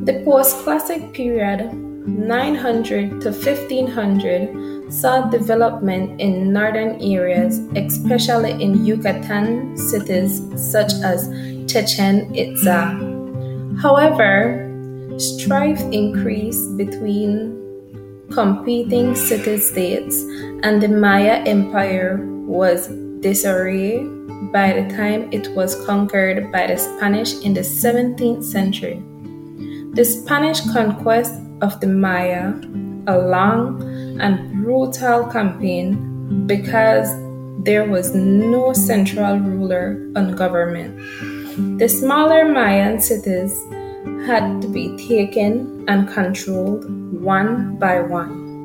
The post-classic period, 900 to 1500, saw development in northern areas, especially in Yucatan cities such as Chichen Itza. However, strife increased between competing city-states, and the Maya Empire was disarray by the time it was conquered by the Spanish in the 17th century. The Spanish conquest of the Maya, a long and brutal campaign because there was no central ruler on government. The smaller Mayan cities had to be taken and controlled one by one.